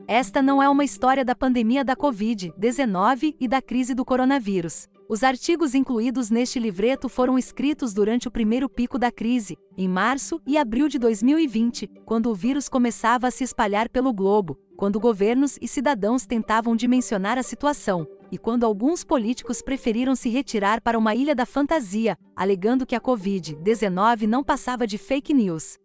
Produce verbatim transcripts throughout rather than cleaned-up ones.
Esta não é uma história da pandemia da Covid dezenove e da crise do coronavírus. Os artigos incluídos neste livreto foram escritos durante o primeiro pico da crise, em março e abril de dois mil e vinte, quando o vírus começava a se espalhar pelo globo, quando governos e cidadãos tentavam dimensionar a situação, e quando alguns políticos preferiram se retirar para uma ilha da fantasia, alegando que a Covid dezenove não passava de fake news.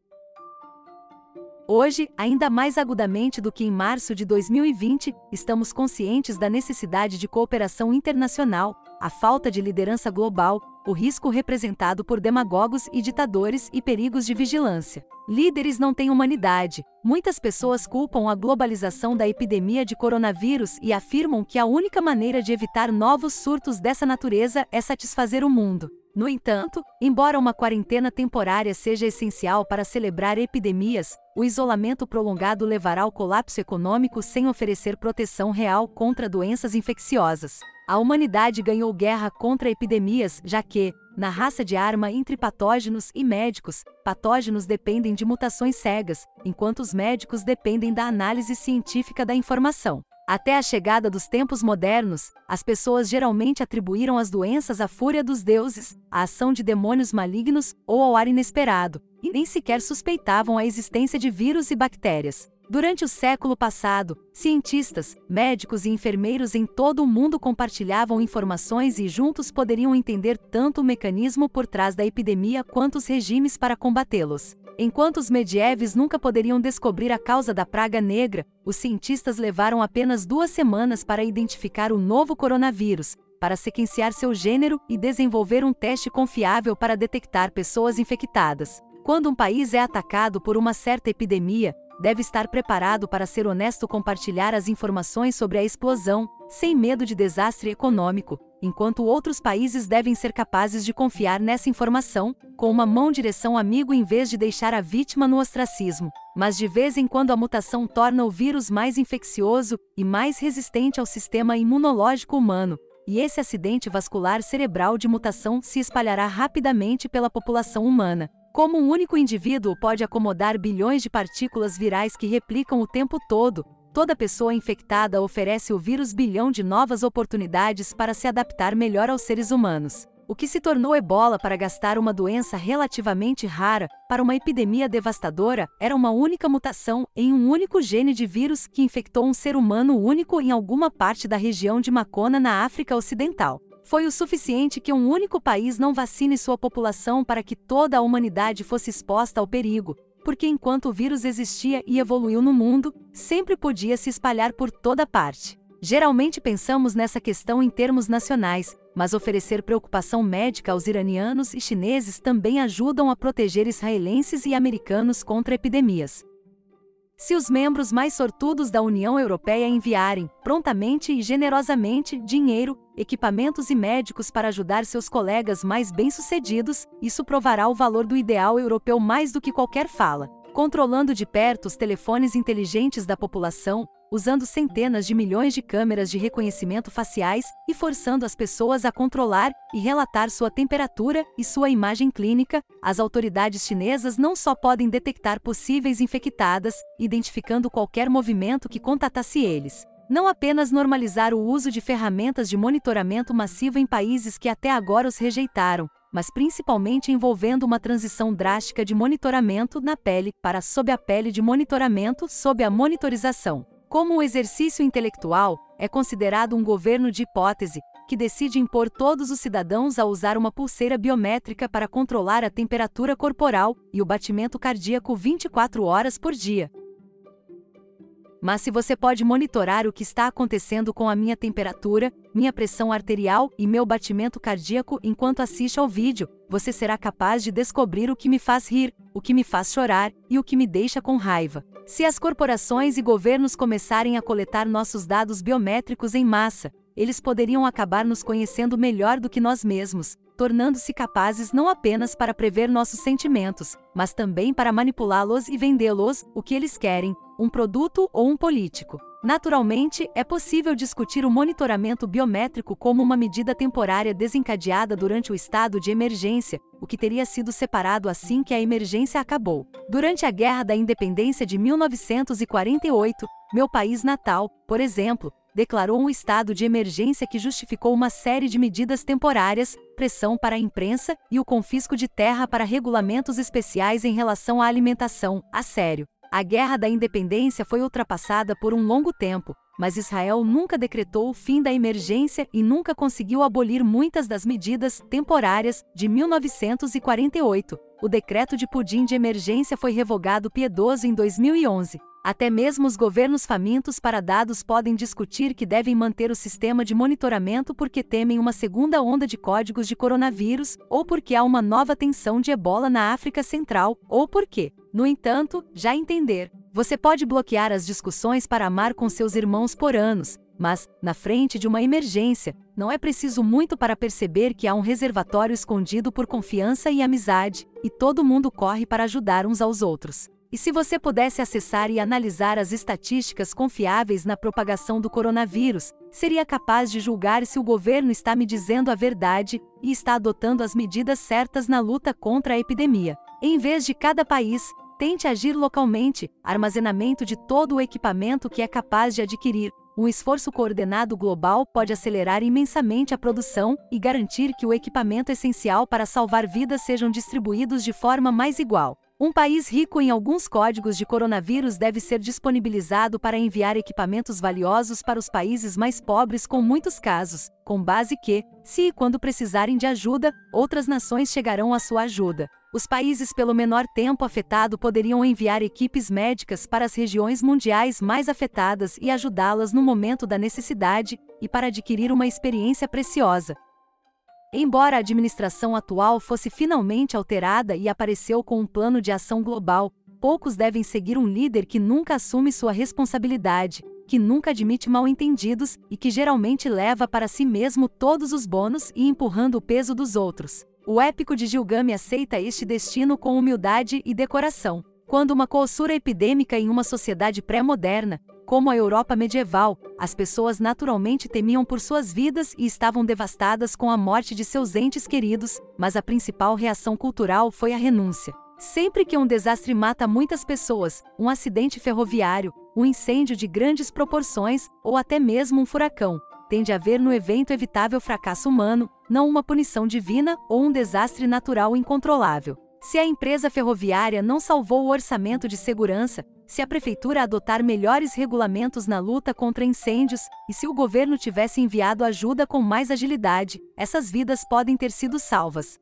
Hoje, ainda mais agudamente do que em março de dois mil e vinte, estamos conscientes da necessidade de cooperação internacional, a falta de liderança global, o risco representado por demagogos e ditadores e perigos de vigilância. Líderes não têm humanidade. Muitas pessoas culpam a globalização da epidemia de coronavírus e afirmam que a única maneira de evitar novos surtos dessa natureza é satisfazer o mundo. No entanto, embora uma quarentena temporária seja essencial para celebrar epidemias, o isolamento prolongado levará ao colapso econômico sem oferecer proteção real contra doenças infecciosas. A humanidade ganhou guerra contra epidemias, já que, na raça de arma entre patógenos e médicos, patógenos dependem de mutações cegas, enquanto os médicos dependem da análise científica da informação. Até a chegada dos tempos modernos, as pessoas geralmente atribuíram as doenças à fúria dos deuses, à ação de demônios malignos ou ao ar inesperado, e nem sequer suspeitavam a existência de vírus e bactérias. Durante o século passado, cientistas, médicos e enfermeiros em todo o mundo compartilhavam informações e juntos poderiam entender tanto o mecanismo por trás da epidemia quanto os regimes para combatê-los. Enquanto os medieves nunca poderiam descobrir a causa da praga negra, os cientistas levaram apenas duas semanas para identificar o novo coronavírus, para sequenciar seu gênero e desenvolver um teste confiável para detectar pessoas infectadas. Quando um país é atacado por uma certa epidemia, deve estar preparado para ser honesto compartilhar as informações sobre a explosão, sem medo de desastre econômico, enquanto outros países devem ser capazes de confiar nessa informação, com uma mão direção amigo em vez de deixar a vítima no ostracismo. Mas de vez em quando a mutação torna o vírus mais infeccioso e mais resistente ao sistema imunológico humano, e esse acidente vascular cerebral de mutação se espalhará rapidamente pela população humana. Como um único indivíduo pode acomodar bilhões de partículas virais que replicam o tempo todo, toda pessoa infectada oferece o vírus bilhão de novas oportunidades para se adaptar melhor aos seres humanos. O que se tornou ebola para gastar uma doença relativamente rara, para uma epidemia devastadora, era uma única mutação em um único gene de vírus que infectou um ser humano único em alguma parte da região de Macona na África Ocidental. Foi o suficiente que um único país não vacine sua população para que toda a humanidade fosse exposta ao perigo, porque enquanto o vírus existia e evoluiu no mundo, sempre podia se espalhar por toda parte. Geralmente pensamos nessa questão em termos nacionais, mas oferecer preocupação médica aos iranianos e chineses também ajudam a proteger israelenses e americanos contra epidemias. Se os membros mais sortudos da União Europeia enviarem, prontamente e generosamente, dinheiro, equipamentos e médicos para ajudar seus colegas mais bem-sucedidos, isso provará o valor do ideal europeu mais do que qualquer fala. Controlando de perto os telefones inteligentes da população, usando centenas de milhões de câmeras de reconhecimento faciais e forçando as pessoas a controlar e relatar sua temperatura e sua imagem clínica, as autoridades chinesas não só podem detectar possíveis infectadas, identificando qualquer movimento que contatasse eles. Não apenas normalizar o uso de ferramentas de monitoramento massivo em países que até agora os rejeitaram, mas principalmente envolvendo uma transição drástica de monitoramento na pele para sob a pele de monitoramento sob a monitorização. Como um exercício intelectual, é considerado um governo de hipótese, que decide impor todos os cidadãos a usar uma pulseira biométrica para controlar a temperatura corporal e o batimento cardíaco vinte e quatro horas por dia. Mas se você pode monitorar o que está acontecendo com a minha temperatura, minha pressão arterial e meu batimento cardíaco enquanto assiste ao vídeo, você será capaz de descobrir o que me faz rir, o que me faz chorar e o que me deixa com raiva. Se as corporações e governos começarem a coletar nossos dados biométricos em massa, eles poderiam acabar nos conhecendo melhor do que nós mesmos, tornando-se capazes não apenas para prever nossos sentimentos, mas também para manipulá-los e vendê-los, o que eles querem, um produto ou um político. Naturalmente, é possível discutir o monitoramento biométrico como uma medida temporária desencadeada durante o estado de emergência, o que teria sido separado assim que a emergência acabou. Durante a Guerra da Independência de mil novecentos e quarenta e oito, Meu país natal, por exemplo, declarou um estado de emergência que justificou uma série de medidas temporárias, pressão para a imprensa e o confisco de terra para regulamentos especiais em relação à alimentação. A sério, a Guerra da Independência foi ultrapassada por um longo tempo, mas Israel nunca decretou o fim da emergência e nunca conseguiu abolir muitas das medidas temporárias de mil novecentos e quarenta e oito. O decreto de pudim de emergência foi revogado piedoso em dois mil e onze. Até mesmo os governos famintos para dados podem discutir que devem manter o sistema de monitoramento porque temem uma segunda onda de códigos de coronavírus, ou porque há uma nova tensão de ebola na África Central, ou porque, no entanto, já entender. Você pode bloquear as discussões para amar com seus irmãos por anos, mas, na frente de uma emergência, não é preciso muito para perceber que há um reservatório escondido por confiança e amizade, e todo mundo corre para ajudar uns aos outros. E se você pudesse acessar e analisar as estatísticas confiáveis na propagação do coronavírus, seria capaz de julgar se o governo está me dizendo a verdade e está adotando as medidas certas na luta contra a epidemia. Em vez de cada país, tente agir localmente, armazenamento de todo o equipamento que é capaz de adquirir. Um esforço coordenado global pode acelerar imensamente a produção e garantir que o equipamento essencial para salvar vidas sejam distribuídos de forma mais igual. Um país rico em alguns códigos de coronavírus deve ser disponibilizado para enviar equipamentos valiosos para os países mais pobres com muitos casos, com base que, se e quando precisarem de ajuda, outras nações chegarão à sua ajuda. Os países pelo menor tempo afetado poderiam enviar equipes médicas para as regiões mundiais mais afetadas e ajudá-las no momento da necessidade e para adquirir uma experiência preciosa. Embora a administração atual fosse finalmente alterada e apareceu com um plano de ação global, poucos devem seguir um líder que nunca assume sua responsabilidade, que nunca admite mal-entendidos e que geralmente leva para si mesmo todos os bônus e empurrando o peso dos outros. O épico de Gilgamesh aceita este destino com humildade e decoração. Quando uma coçura epidêmica em uma sociedade pré-moderna, como a Europa medieval, as pessoas naturalmente temiam por suas vidas e estavam devastadas com a morte de seus entes queridos, mas a principal reação cultural foi a renúncia. Sempre que um desastre mata muitas pessoas, um acidente ferroviário, um incêndio de grandes proporções ou até mesmo um furacão, tende a haver no evento evitável fracasso humano, não uma punição divina ou um desastre natural incontrolável. Se a empresa ferroviária não salvou o orçamento de segurança, se a prefeitura adotar melhores regulamentos na luta contra incêndios, e se o governo tivesse enviado ajuda com mais agilidade, essas vidas podem ter sido salvas.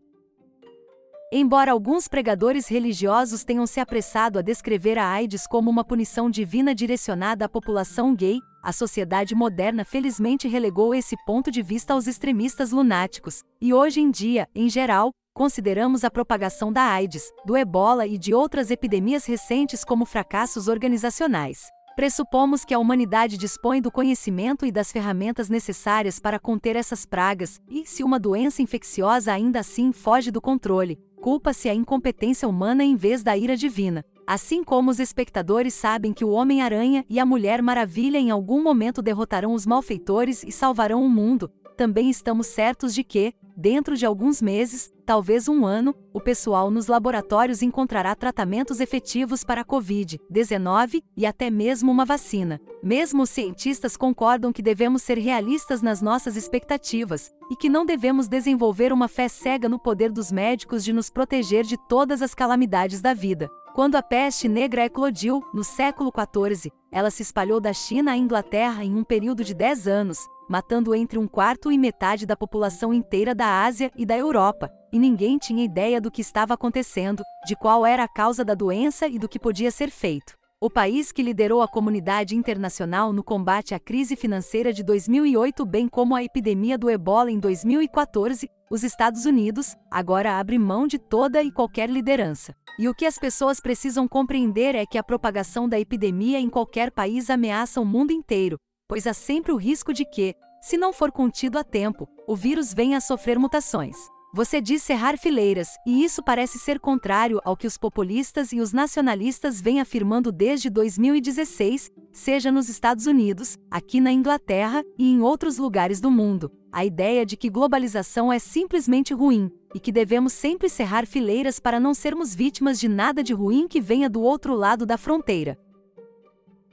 Embora alguns pregadores religiosos tenham se apressado a descrever a AIDS como uma punição divina direcionada à população gay, a sociedade moderna felizmente relegou esse ponto de vista aos extremistas lunáticos, e hoje em dia, em geral, consideramos a propagação da AIDS, do ebola e de outras epidemias recentes como fracassos organizacionais. Pressupomos que a humanidade dispõe do conhecimento e das ferramentas necessárias para conter essas pragas, e, se uma doença infecciosa ainda assim foge do controle, culpa-se a incompetência humana em vez da ira divina. Assim como os espectadores sabem que o Homem-Aranha e a Mulher Maravilha em algum momento derrotarão os malfeitores e salvarão o mundo, também estamos certos de que, dentro de alguns meses, talvez um ano, o pessoal nos laboratórios encontrará tratamentos efetivos para a covid dezenove e até mesmo uma vacina. Mesmo os cientistas concordam que devemos ser realistas nas nossas expectativas e que não devemos desenvolver uma fé cega no poder dos médicos de nos proteger de todas as calamidades da vida. Quando a peste negra eclodiu, no século quatorze, ela se espalhou da China à Inglaterra em um período de dez anos, matando entre um quarto e metade da população inteira da Ásia e da Europa, e ninguém tinha ideia do que estava acontecendo, de qual era a causa da doença e do que podia ser feito. O país que liderou a comunidade internacional no combate à crise financeira de dois mil e oito, bem como a epidemia do ebola em dois mil e quatorze, os Estados Unidos, agora abre mão de toda e qualquer liderança. E o que as pessoas precisam compreender é que a propagação da epidemia em qualquer país ameaça o mundo inteiro, pois há sempre o risco de que, se não for contido a tempo, o vírus venha a sofrer mutações. Você diz cerrar fileiras, e isso parece ser contrário ao que os populistas e os nacionalistas vêm afirmando desde dois mil e dezesseis, seja nos Estados Unidos, aqui na Inglaterra e em outros lugares do mundo. A ideia de que globalização é simplesmente ruim, e que devemos sempre cerrar fileiras para não sermos vítimas de nada de ruim que venha do outro lado da fronteira.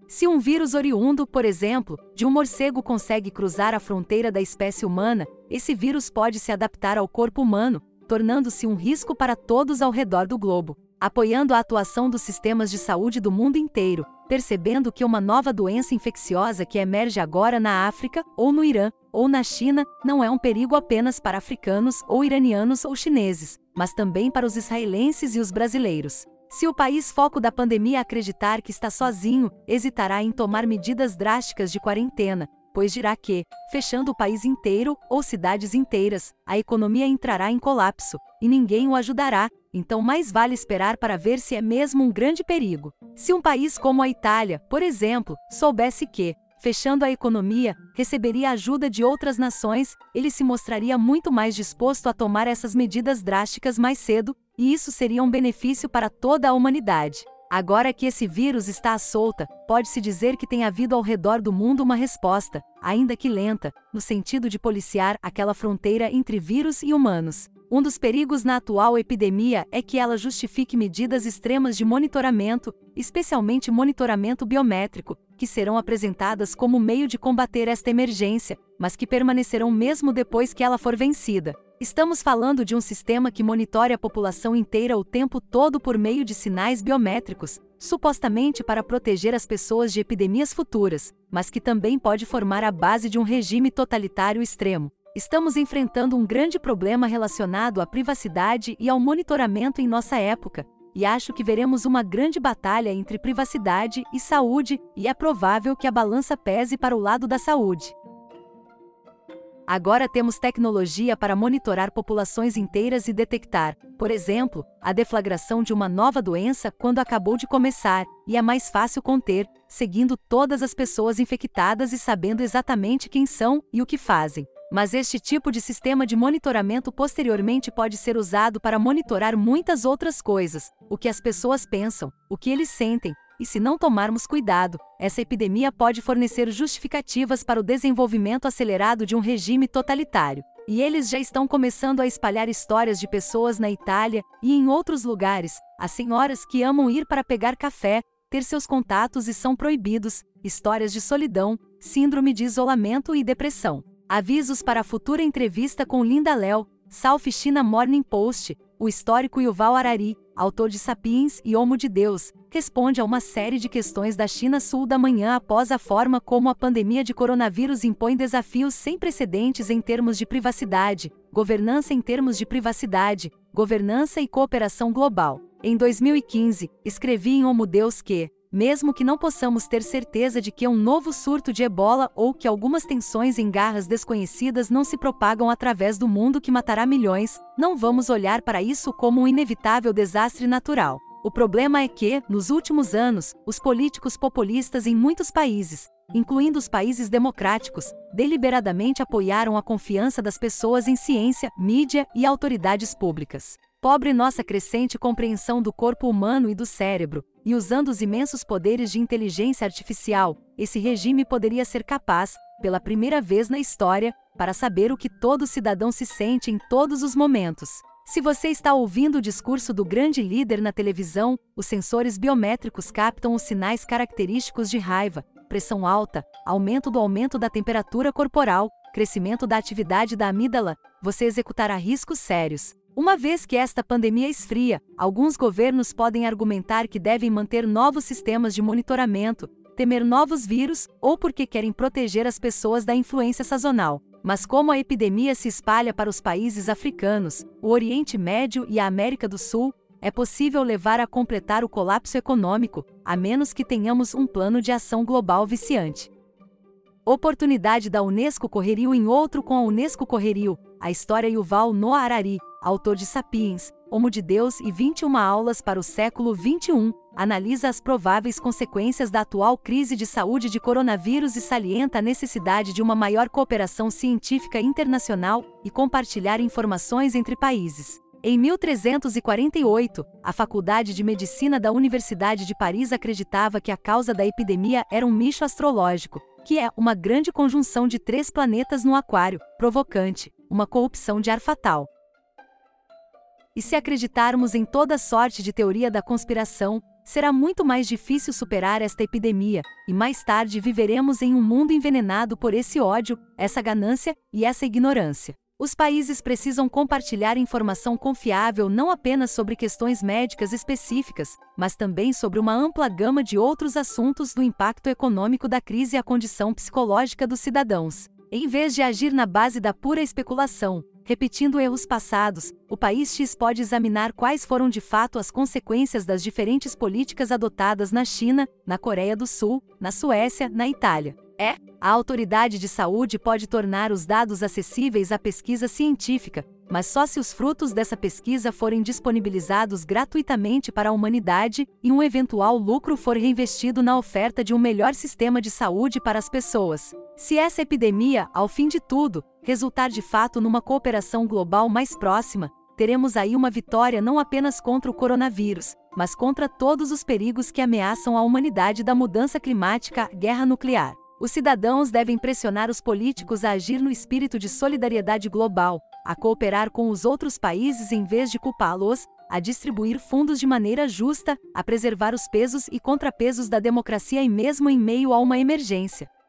Se um vírus oriundo, por exemplo, de um morcego consegue cruzar a fronteira da espécie humana, esse vírus pode se adaptar ao corpo humano, tornando-se um risco para todos ao redor do globo, apoiando a atuação dos sistemas de saúde do mundo inteiro, percebendo que uma nova doença infecciosa que emerge agora na África, ou no Irã, ou na China, não é um perigo apenas para africanos ou iranianos ou chineses, mas também para os israelenses e os brasileiros. Se o país foco da pandemia acreditar que está sozinho, hesitará em tomar medidas drásticas de quarentena, pois dirá que, fechando o país inteiro ou cidades inteiras, a economia entrará em colapso, e ninguém o ajudará, então mais vale esperar para ver se é mesmo um grande perigo. Se um país como a Itália, por exemplo, soubesse que, fechando a economia, receberia ajuda de outras nações, ele se mostraria muito mais disposto a tomar essas medidas drásticas mais cedo, e isso seria um benefício para toda a humanidade. Agora que esse vírus está à solta, pode-se dizer que tem havido ao redor do mundo uma resposta, ainda que lenta, no sentido de policiar aquela fronteira entre vírus e humanos. Um dos perigos na atual epidemia é que ela justifique medidas extremas de monitoramento, especialmente monitoramento biométrico, que serão apresentadas como meio de combater esta emergência, mas que permanecerão mesmo depois que ela for vencida. Estamos falando de um sistema que monitore a população inteira o tempo todo por meio de sinais biométricos, supostamente para proteger as pessoas de epidemias futuras, mas que também pode formar a base de um regime totalitário extremo. Estamos enfrentando um grande problema relacionado à privacidade e ao monitoramento em nossa época, e acho que veremos uma grande batalha entre privacidade e saúde, e é provável que a balança pese para o lado da saúde. Agora temos tecnologia para monitorar populações inteiras e detectar, por exemplo, a deflagração de uma nova doença quando acabou de começar, e é mais fácil conter, seguindo todas as pessoas infectadas e sabendo exatamente quem são e o que fazem. Mas este tipo de sistema de monitoramento posteriormente pode ser usado para monitorar muitas outras coisas, o que as pessoas pensam, o que eles sentem, e se não tomarmos cuidado, essa epidemia pode fornecer justificativas para o desenvolvimento acelerado de um regime totalitário. E eles já estão começando a espalhar histórias de pessoas na Itália e em outros lugares, as senhoras que amam ir para pegar café, ter seus contatos e são proibidos, histórias de solidão, síndrome de isolamento e depressão. Avisos para a futura entrevista com Linda Léo, South China Morning Post, o histórico Yuval Harari, autor de Sapiens e Homo de Deus, responde a uma série de questões da China Sul da manhã após a forma como a pandemia de coronavírus impõe desafios sem precedentes em termos de privacidade, governança em termos de privacidade, governança e cooperação global. Em dois mil e quinze, escrevi em Homo Deus que, mesmo que não possamos ter certeza de que um novo surto de ebola ou que algumas tensões em garras desconhecidas não se propagam através do mundo que matará milhões, não vamos olhar para isso como um inevitável desastre natural. O problema é que, nos últimos anos, os políticos populistas em muitos países, incluindo os países democráticos, deliberadamente apoiaram a confiança das pessoas em ciência, mídia e autoridades públicas. Pobre nossa crescente compreensão do corpo humano e do cérebro, e usando os imensos poderes de inteligência artificial, esse regime poderia ser capaz, pela primeira vez na história, para saber o que todo cidadão se sente em todos os momentos. Se você está ouvindo o discurso do grande líder na televisão, os sensores biométricos captam os sinais característicos de raiva, pressão alta, aumento do aumento da temperatura corporal, crescimento da atividade da amígdala, você executará riscos sérios. Uma vez que esta pandemia esfria, alguns governos podem argumentar que devem manter novos sistemas de monitoramento, temer novos vírus ou porque querem proteger as pessoas da influência sazonal. Mas como a epidemia se espalha para os países africanos, o Oriente Médio e a América do Sul, é possível levar a completar o colapso econômico, a menos que tenhamos um plano de ação global viciante. Oportunidade da Unesco Correrio em outro com a Unesco Correrio, a história Yuval Noah Harari, autor de Sapiens, Homo de Deus e vinte e uma aulas para o século vinte e um, analisa as prováveis consequências da atual crise de saúde de coronavírus e salienta a necessidade de uma maior cooperação científica internacional e compartilhar informações entre países. Em mil trezentos e quarenta e oito, a Faculdade de Medicina da Universidade de Paris acreditava que a causa da epidemia era um misto astrológico, que é uma grande conjunção de três planetas no aquário, provocante, uma corrupção de ar fatal. E se acreditarmos em toda sorte de teoria da conspiração, será muito mais difícil superar esta epidemia, e mais tarde viveremos em um mundo envenenado por esse ódio, essa ganância e essa ignorância. Os países precisam compartilhar informação confiável não apenas sobre questões médicas específicas, mas também sobre uma ampla gama de outros assuntos do impacto econômico da crise e a condição psicológica dos cidadãos. Em vez de agir na base da pura especulação, repetindo erros passados, o país X pode examinar quais foram de fato as consequências das diferentes políticas adotadas na China, na Coreia do Sul, na Suécia, na Itália. É, a autoridade de saúde pode tornar os dados acessíveis à pesquisa científica, mas só se os frutos dessa pesquisa forem disponibilizados gratuitamente para a humanidade e um eventual lucro for reinvestido na oferta de um melhor sistema de saúde para as pessoas. Se essa epidemia, ao fim de tudo, resultar de fato numa cooperação global mais próxima, teremos aí uma vitória não apenas contra o coronavírus, mas contra todos os perigos que ameaçam a humanidade da mudança climática, guerra nuclear. Os cidadãos devem pressionar os políticos a agir no espírito de solidariedade global, a cooperar com os outros países em vez de culpá-los, a distribuir fundos de maneira justa, a preservar os pesos e contrapesos da democracia e mesmo em meio a uma emergência.